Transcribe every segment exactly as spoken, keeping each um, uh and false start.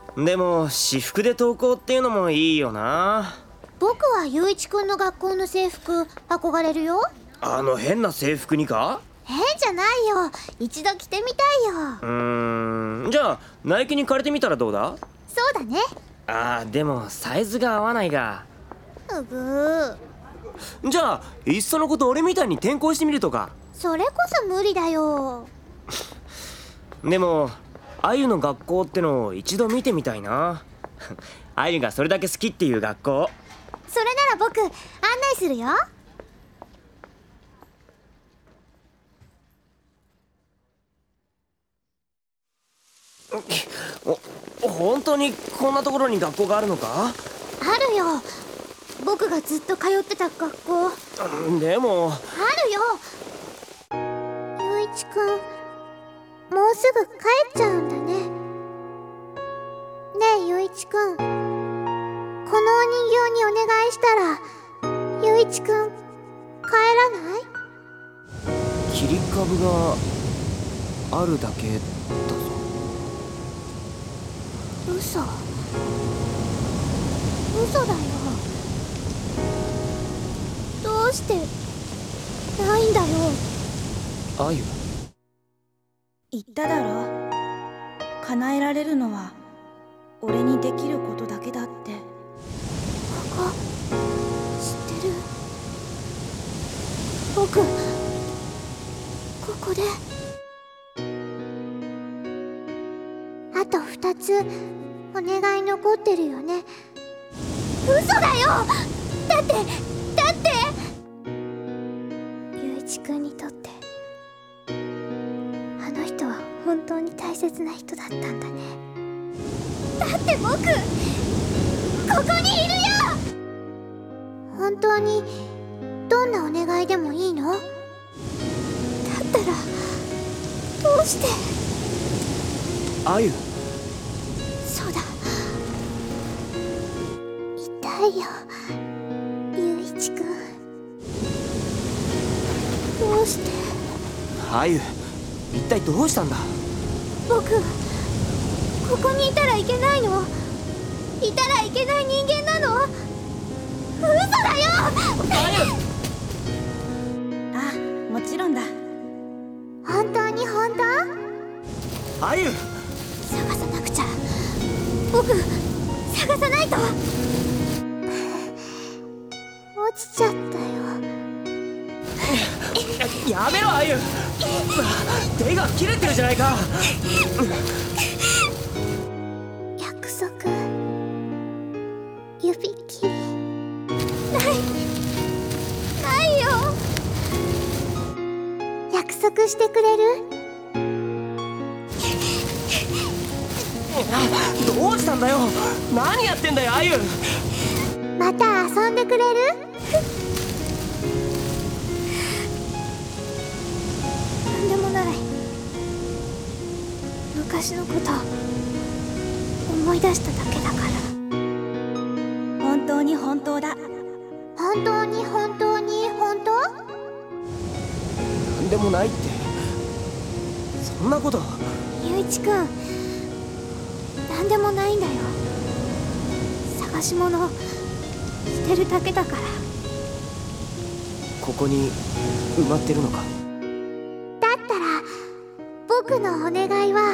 でも私服で登校っていうのもいいよな。 僕は雄一くんの学校の制服憧れるよ。 あの変な制服にか？ 変じゃないよ、一度着てみたいよ。 うーん、じゃあナイキに借りてみたらどうだ？ そうだね。 あーでもサイズが合わないが。 うぐー。 じゃあいっそのこと俺みたいに転校してみるとか。 それこそ無理だよ。 でもあゆの学校ってのを一度見てみたいな。あゆがそれだけ好きっていう学校。 それなら僕案内するよ。 お、本当にこんなところに学校があるのか？ あるよ、僕がずっと通ってた学校。 でもあるよ。雄一くん、もうすぐ帰っちゃうんだね。ねえ雄一くん、このお人形にお願いしたら雄一くん帰らない？ 切り株があるだけだぞ。 嘘嘘だよ。どうしてないんだよ。 あゆ、 言っただろ、叶えられるのは俺にできることだけだって。 ここ知ってる？僕ここであと二つお願い残ってるよね。嘘だよ。だってだって雄一くんにとってあの人は本当に大切な人だったんだね。だって僕ここにいるよ。本当にどんなお願いでもいいの？だったらどうして？ あゆ、 そうだ、痛いよ雄一くん。どうして？ あゆ、一体どうしたんだ？ 僕ここにいたらいけないの？いたらいけない人間なの？嘘だよ。 あゆ、 あ、もちろんだ。 本当に本当？ あゆ、 探さなくちゃ。僕探さないと。落ちちゃったよ。 やめろあゆ。手が切れてるじゃないか。 約束指切りないないよ。約束してくれる？ どうしたんだよ。何やってんだよあゆ。 また遊んでくれる？なんでもない。昔のこと思い出しただけだから。 本当に本当だ。 本当に本当に本当？ なんでもないってそんなこと。 雄一くん、なんでもないんだよ。探し物してるだけだから。 ここに埋まってるのか？ だったら僕のお願いは。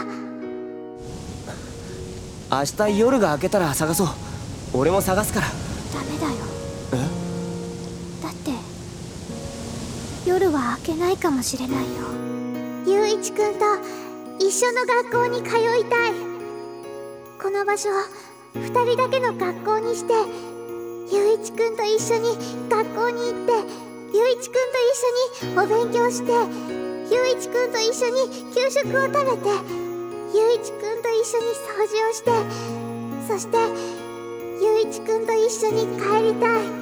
明日夜が明けたら探そう。俺も探すから。 ダメだよ。 え？ だって夜は明けないかもしれないよ。雄一くんと一緒の学校に通いたい。この場所を二人だけの学校にして、雄一くんと一緒に学校に行って、雄一くんと一緒にお勉強して、雄一くんと一緒に給食を食べて、雄一くんと一緒に掃除をして、そして雄一くんと一緒に帰りたい。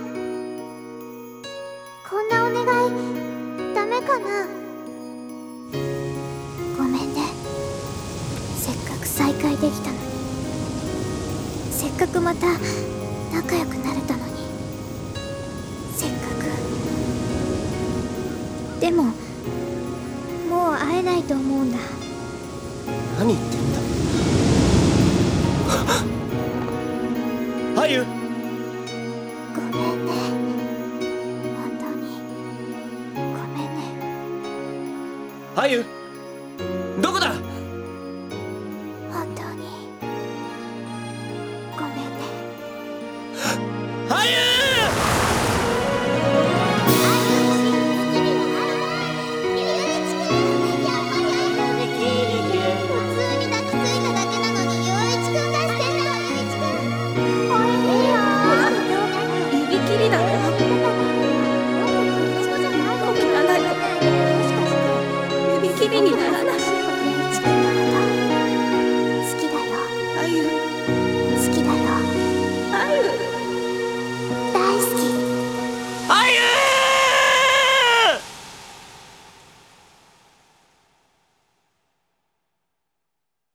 こんなお願いダメかな？ごめんね。せっかく再会できたのに、せっかくまた仲良くなれたのに、せっかく。でももう会えないと思うんだ。 何言ってるんだ。